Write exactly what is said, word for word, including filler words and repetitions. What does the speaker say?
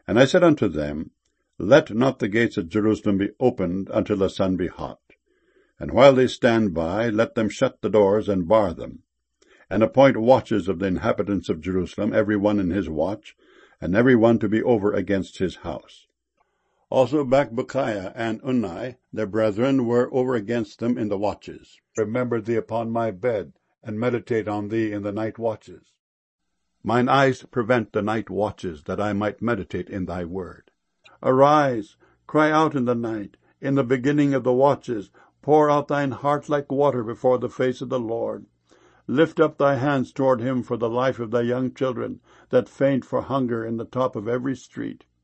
And I said unto them, Let not the gates of Jerusalem be opened until the sun be hot. And while they stand by, let them shut the doors and bar them. And appoint watches of the inhabitants of Jerusalem, every one in his watch, and every one to be over against his house. Also Bakbukiah and Unni, their brethren, were over against them in the watches. Remember thee upon my bed, and meditate on thee in the night watches. Mine eyes prevent the night watches, that I might meditate in thy word. Arise, cry out in the night, in the beginning of the watches, pour out thine heart like water before the face of the Lord. Lift up thy hands toward him for the life of thy young children, that faint for hunger in the top of every street.